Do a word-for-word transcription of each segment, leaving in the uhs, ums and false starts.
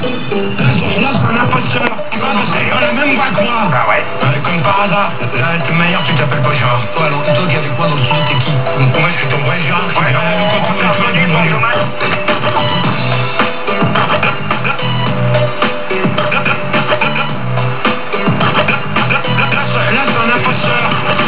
Là, c'est un imposteur. Tu vois, parce qu'il a la même voix que moi. Ah ouais. Ouais, comme par hasard. Là, de toute manière, tu t'appelles pas Gérard. Toi, alors, toi qui es avec moi dans le studio, t'es qui? Moi, je suis ton vrai Gérard qui vient nous contrôler tous les vendredis. Là, c'est un imposteur.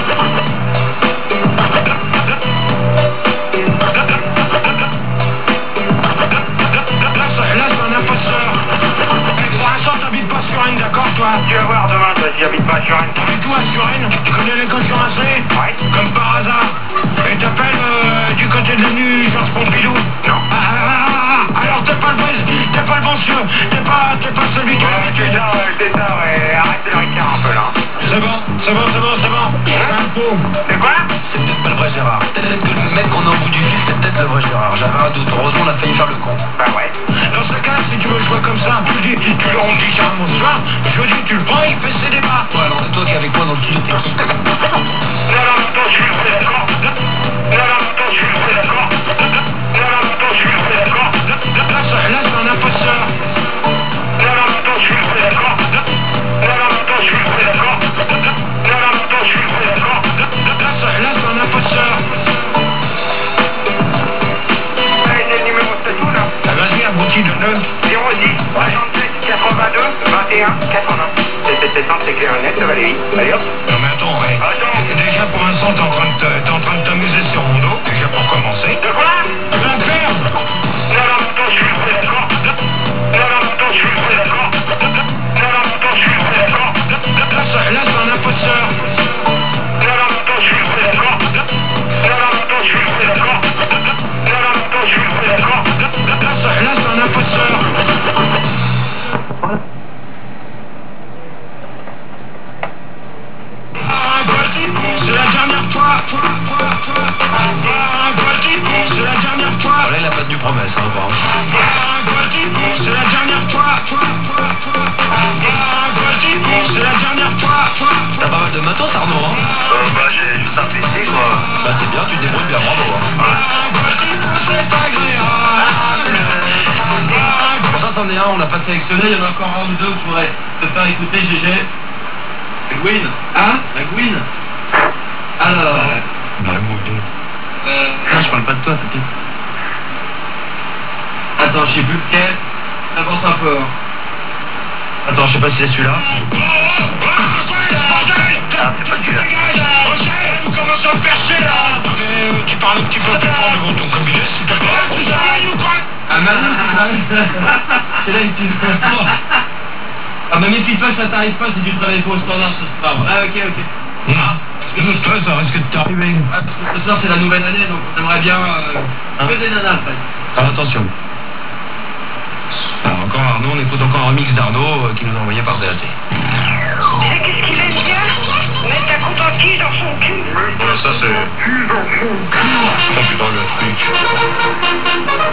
Là, c'est un imposteur. Et pour l'instant, t'habites pas sur Rennes, d'accord, toi? Tu vas voir demain, toi, si j'habite pas sur Rennes. T'habites où à Suresnes? Tu connais les conférenciers? Ouais. Comme par hasard. Et t'appelles euh, du côté de l'avenue Georges Pompidou? Non. Ah, ah, ah, ah, alors t'es pas le vrai, t'es pas le bon monsieur, t'es pas, t'es pas celui qui a Ouais, c'est l'habitude. ça, ouais, c'est ça, ouais. Arrête de le ricard un peu, là. C'est bon, c'est bon, c'est bon, c'est bon. C'est un faux. C'est quoi? C'est peut-être pas le vrai Gérard. Peut-être que le mec qu'on a au bout du fil, c'est peut-être le vrai Gérard. J'avais un doute. Heureusement, on a failli faire le con. Bah ouais. Dans ce cas, si tu veux jouer comme ça, tu le dis, tu le on dit Gérard bonsoir, jeudi tu le prends, il fait ses débats. Toi, alors, toi qui es avec moi dans le studio, t'es qui? Non, non, attends, je suis le vrai, d'accord? Non, non, attends, je suis le vrai, d'accord? Non, non, attends, je suis le vrai, d'accord? Là, c'est là, c'est un imposteur. Non, non, attends, je suis le vrai, d'accord? Non, non, attends, je suis le vrai, d'accord? Non, non, attends, je suis le vrai, d'accord? Là, c'est là, c'est un imposteur. Allez, c'est le numéro de tout, là. Ah, vas-y, abruti de neuf. zéro dix, soixante-sept, quatre-vingt-deux, vingt et un, quatre-vingts. C'est c'est simple, c'est clair et net, ça va aller vite. Allez hop. Non mais attends, ouais. Attends. Déjà pour l'instant t'es en train de te- t'es en train de t'amuser sur mon dos, déjà pour commencer. De quoi? Tu vas me perdre. Non, non, attends, je suis le vrai, d'accord? Non, non, attends, je suis le vrai, d'accord? Non, non, attends, je suis le vrai, d'accord? Là, c'est là, c'est un imposteur. Non, non, attends, je suis le vrai, d'accord? Non, non, attends, je suis le vrai, d'accord? Non, non, attends, je suis le vrai, d'accord? Là, c'est là, c'est un imposteur. Ah, Goldie, c'est la dernière fois. Ah, Goldie, c'est la dernière fois. Voilà, il a pas tenu promesse, hein, apparemment. Ah, Goldie, c'est la dernière fois. Ah, Goldie, c'est la dernière fois. T'as pas mal de matos, Arnaud, hein? Euh, bah, j'ai juste un P C, quoi. Bah, c'est bien, tu te débrouilles bien, bravo, hein. Ah, Goldie, c'est agréable. Bon, ça, c'en est un, on l'a pas sélectionné. Il y en a encore un ou deux que je voudrais te faire écouter, G G. C'est Gwyn. Hein? La Gwyn. Alors. Bah, Moudou. Euh... Non, je parle pas de toi, t'inquiète. Attends, je sais plus lequel. Avance un peu. hein. Attends, je sais pas si c'est celui-là. Ah, c'est pas celui-là. Vous commencez à me faire chier là. Mais, euh, tu parles un petit peu plus fort devant ton cabinet, s'il te plaît. Ah, merde. C'est là, il me filme. Ah, bah, méfie-toi que ça t'arrive pas si tu te réveilles pas au standard ce soir. Ah, ok, ok. Ah, parce que toi, ça risque de t'arriver. Ah, parce que ce soir, c'est la nouvelle année, donc on aimerait bien. Euh, Hein? que des nanas, en fait. Alors, attention. Alors, encore Arnaud, on écoute encore un mix d'Arnaud euh, qui nous a envoyé par D A T. C'est qu'est-ce qu'il aime bien? Mettre ta contentille dans son cul. Voilà, ça c'est... Oh putain, le truc.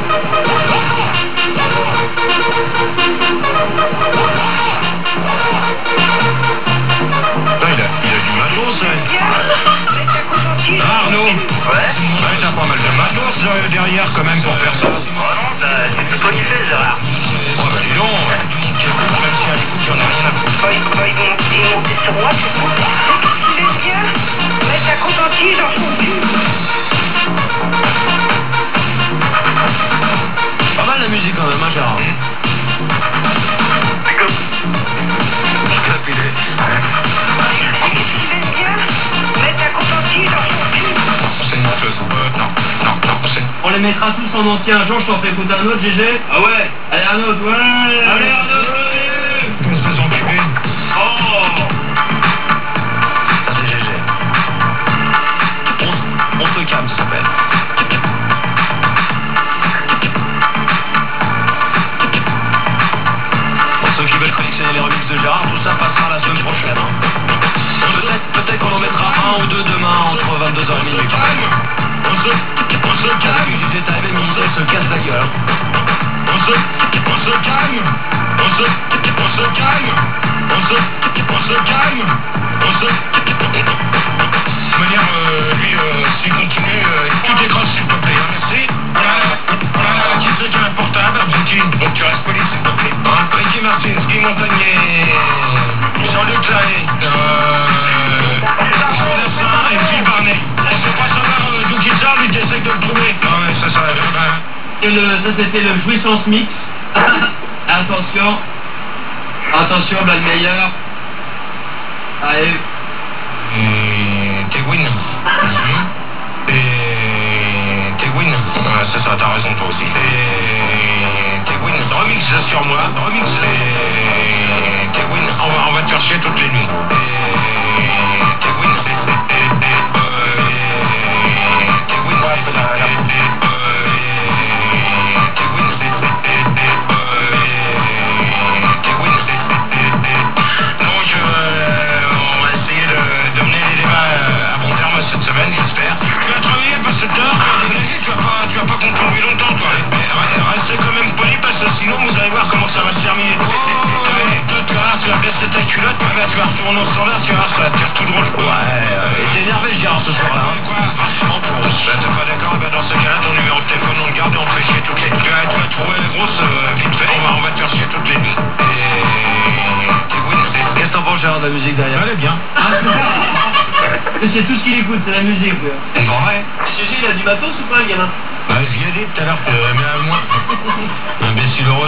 Putain, il a, il a du matos, ouais. Mettre ta contentille dans Ah, son Arnaud. cul. Ouais? Ouais, t'as pas mal de matos euh, derrière quand même pour faire ça. Oh non, ça- c'est tout toi qui fais, Gérard. Oh bah dis donc, ouais. Même si à l'écoute, j'en ai rien à foutre. Bah, il bah, il monte il est monté sur moi, c'est tout. C'est qu'est-ce qu'il aime bien? Mettre ta contentille dans son cul. Pas mal la musique quand même, hein, Gérard. Pick-up, il est... C'est qu'est-ce qu'il aime bien? Mettre ta contentille dans son cul. C'est une menteuse. Euh, non, non, non, c'est... On les mettra tous en entier un jour, je t'en fais écouter un autre, G G. Ah ouais. Allez, un autre, ouais. Allez, un autre, ouais. Espèce d'enculé. Oh. Ça, c'est G G. On, se- on se calme, ça s'appelle. Pour ceux qui veulent collectionner les remixes de Gérard, tout ça passera la semaine prochaine. hein. Peut-être peut-être qu'on en mettra un ou deux demain entre vingt-deux heures et minuit. On se... On se Avec calme. une D J Time et Minitel se casse la gueule. On se... On se calme. On se... On se calme. On se... On se calme. On se... De toute manière, euh, lui, euh, s'il continue, euh, tu décroches s'il te plaît, hein, merci. On a, on a, qui c'est qui a un portable, Abouti? Donc tu restes poli s'il te plaît, hein? Ricky Martin, Ski Montagnier, Jean-Luc Lahaye, euh, Jules Dassin et Phil Barnet. On peut pas savoir euh, d'où qu'il sort, lui qui essaye de le trouver. Non mais ça, ça va bien. Et le, ça c'était le jouissance mix. Attention. Attention, blague meilleure. Allez. Et t'es win. Et t'es win. Ouais, c'est ça, t'as raison toi aussi. Et t'es win. Remix sur moi. Remix. Et t'es win. On va, on va te faire chier toutes les nuits. Et t'es win. Et t'es win. Ouais, c'est la, la... T'es win. T'es win. Donc, euh, on va essayer de, de mener les débats à bon terme cette semaine, j'espère. Tu vas travailler, passer le temps, tu vas dégager, tu vas pas, tu vas pas contribuer longtemps, toi. Mais restez quand même poli parce que sinon vous allez voir comment ça va se terminer. Oh, ouais, toi, tu vas voir, tu vas baisser ta culotte, bah, bah, tu vas retourner au standard, tu vas voir, ça va te faire tout drôle. Ouais, euh, t'es énervé, Gérard, ce soir-là. Hein. Quoi, vachement pour bah, t'es pas d'accord, bah, dans ce cas-là, ton numéro de téléphone, on le garde et on te fait chier toutes les nuits. Tu vas, tu vas trouver grosse, euh, vite fait, on va, on va te faire chier toutes les nuits. Et... Qu'est-ce que t'en penses, Gérard, de la musique derrière? Elle est bien. C'est tout ce qu'il écoute, c'est la musique. Ouais. Ouais. G G, il a du matos ou pas, le gamin? Bah, je lui ai dit tout à l'heure que, mais à moi. Imbécile heureux.